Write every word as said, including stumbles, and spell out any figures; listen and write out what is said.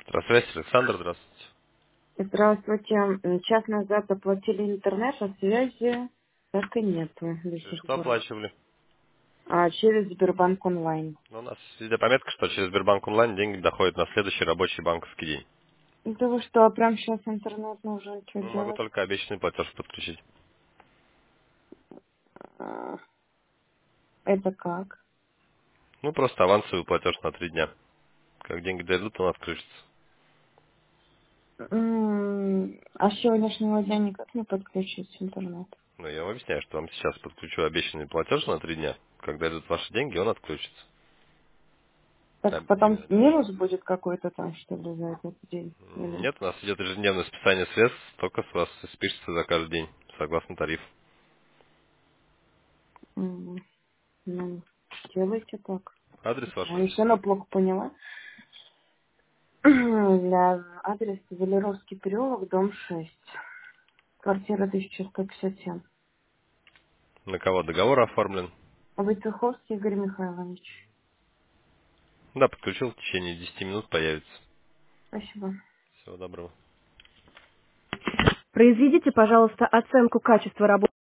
Здравствуйте, Александр, здравствуйте. Здравствуйте. М, Час назад оплатили интернет, а связи так и нету до Через сих что пор. оплачивали? А через Сбербанк онлайн. Ну, у нас везде пометка, что через Сбербанк онлайн деньги доходят на следующий рабочий банковский день. Да вы что, а прям сейчас интернет нужен, что Ну, могу делать? только обещанный платеж подключить. А, Это как? Ну, просто авансовый платеж на три дня. Как деньги дойдут, он отключится. М, А с сегодняшнего дня никак не подключить интернет? Ну, я вам объясняю, что вам сейчас подключу обещанный платеж на три дня. Когда идут ваши деньги, он отключится. А, Так потом именно. минус будет какой-то там, что ли, за этот день? Или... Нет, у нас идет ежедневное списание средств, только с вас спишется за каждый день, согласно тарифу. м, Ну, делайте так. Адрес ваш? Я все равно плохо поняла. Для адрес Велеровский переулок, дом шесть. Квартира тысяча сто пятьдесят семь. На кого договор оформлен? Войцеховский Игорь Михайлович. Да, подключил, в течение десяти минут появится. Спасибо. Всего доброго. Произведите, пожалуйста, оценку качества работы.